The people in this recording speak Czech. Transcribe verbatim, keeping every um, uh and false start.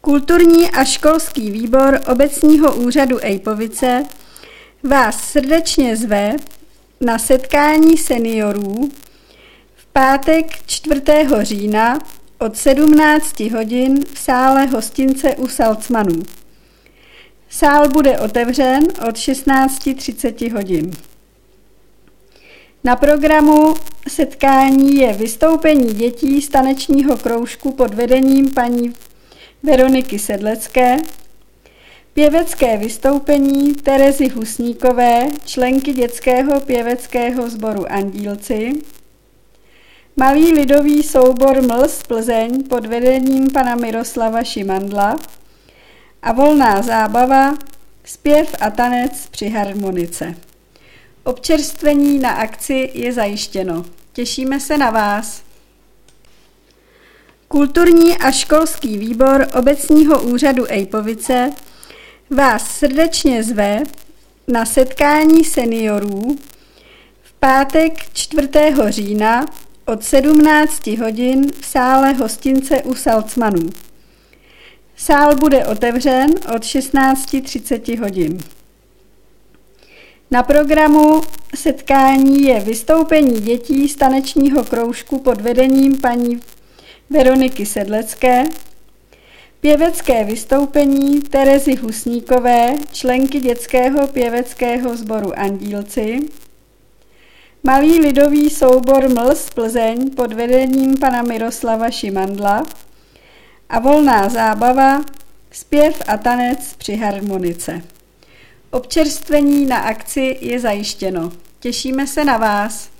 Kulturní a školský výbor obecního úřadu Ejpovice vás srdečně zve na setkání seniorů v pátek čtvrtého října od sedmnácti hodin v sále hostince u Salcmanů. Sál bude otevřen od šestnáct třicet hodin. Na programu setkání je vystoupení dětí z tanečního kroužku pod vedením paní Veroniky Sedlecké, pěvecké vystoupení Terezy Husníkové, členky dětského pěveckého sboru Andílci, malý lidový soubor Mls Plzeň pod vedením pana Miroslava Šimandla a volná zábava, zpěv a tanec při harmonice. Občerstvení na akci je zajištěno. Těšíme se na vás. Kulturní a školský výbor obecního úřadu Ejpovice vás srdečně zve na setkání seniorů v pátek čtvrtého října od sedmnácti hodin v sále hostince u Salcmanů. Sál bude otevřen od šestnáct třicet hodin. Na programu setkání je vystoupení dětí z tanečního kroužku pod vedením paní Veroniky Sedlecké, pěvecké vystoupení Terezy Husníkové, členky dětského pěveckého sboru Andílci, malý lidový soubor Mls Plzeň pod vedením pana Miroslava Šimandla a volná zábava, zpěv a tanec při harmonice. Občerstvení na akci je zajištěno. Těšíme se na vás.